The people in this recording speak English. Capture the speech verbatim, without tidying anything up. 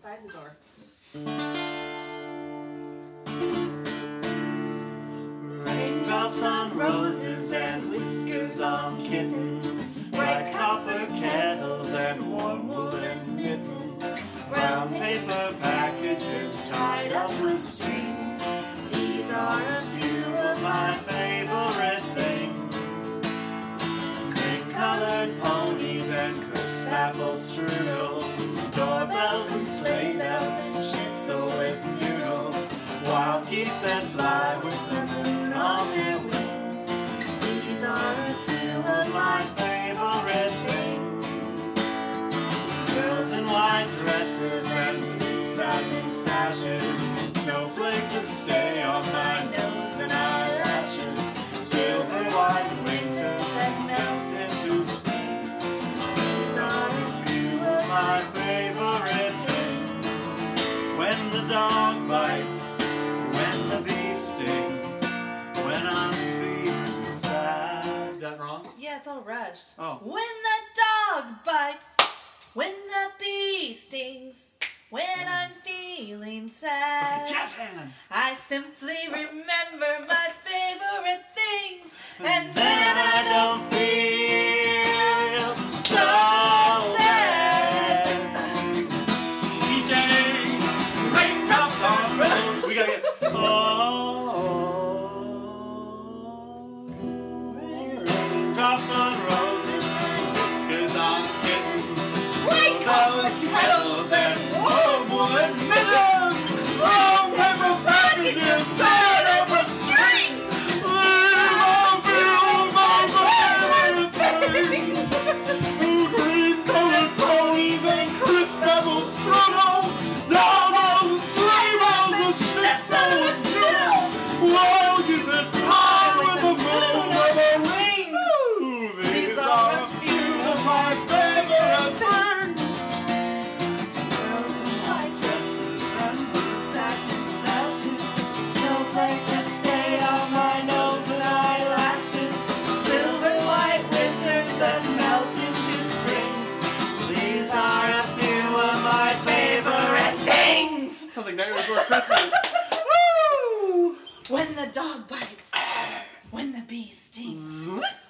inside the door. Raindrops on roses and whiskers on kittens, bright copper kettles and warm woolen mittens, brown paper packages tied up with string. These are a few of my favorite things. Cream-colored ponies and crisp apple strudels, doorbells and sleigh bells and schnitzel with noodles, wild geese that fly with the moon on their wings. These are a few of my favorite things. Girls in white dresses and blue satin sashes, snowflakes that stay on my nose and eyelashes, silver white winters that melt into spring. These are a few of my favorite things. When the dog bites, when the bee stings, when I'm feeling sad. Is that wrong? Yeah, it's all rudged. Oh. When the dog bites, when the bee stings, when I'm feeling sad. Okay, jazz hands. I simply remember my favorite things, and, And then I don't feel so bad. D J, raindrops on roses. We gotta get. Oh, raindrops on roses, whiskers on kittens, white colored kettles and warm woolen mittens, long paper packages tied up with strings. Green-colored ponies and crisp apple strudels, dogs, sleigh bells, and schnitzel with noodles, wild geese that fly with the moon on their wings. Ooh, these are a few of my favorite things. Girls in white dresses and blue satin sashes, snowflakes that stay on my nose and eyelashes, silver white winters that melt into spring. These are a few of my favorite things. Sounds like Nightmare Before Christmas. Woo! when the dog bites, when the bee stings.